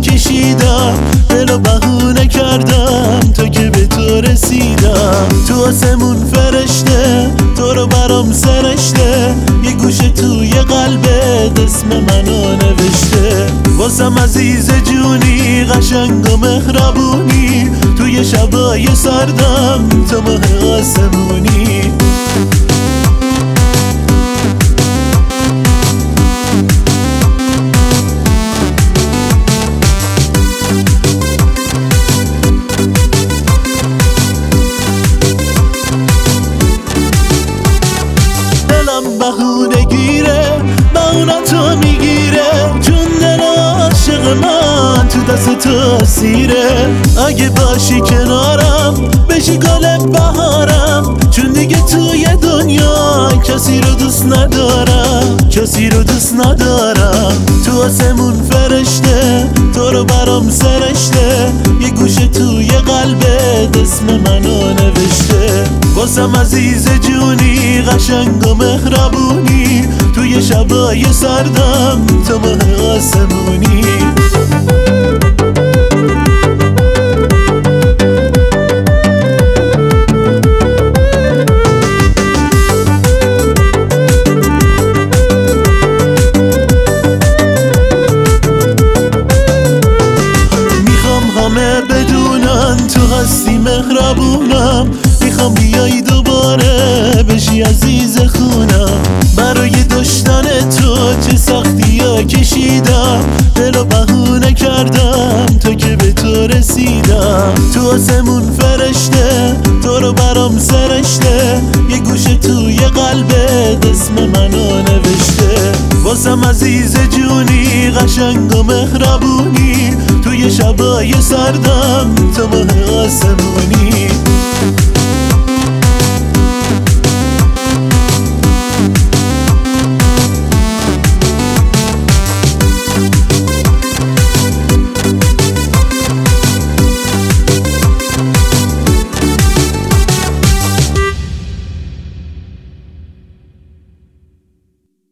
کشیدم، دلو بهونه کردم تا که به تو رسیدم. تو آسمون فرشته تو رو برام سرشته، یه گوشه توی قلبت اسم منو نوشته. واسم عزیز جونی قشنگ و مهربونی، توی شبای سردم تو ماه آسمونی. بهونه گیره بهونه تو میگیره، چون دل عاشق من تو دست تو سیره. اگه باشی کنارم بشی گل بهارم، چون دیگه توی دنیا کسی رو دوست ندارم، کسی رو دوست ندارم. تو آسمون فرشته تو رو برام سرشته، یه گوشه توی قلبت اسم منو نوشته. واسم عزیز جونی قشنگ و مهربونی، توی شبای سردم تو ماه آسمونی. میخوام همه بدونن تو هستی مهربونم، میخوام بیایی دوباره بشی عزیز خونم. برای داشتن تو چه سختی ها کشیدم، دلو بهونه کردم تا که به تو رسیدم. تو آسمون فرشته تو رو برام سرشته، یه گوشه توی قلبت اسم منو نوشته. واسم عزیز جونی قشنگ و مهربونی، توی شبای سردم تو ماه آسمونی.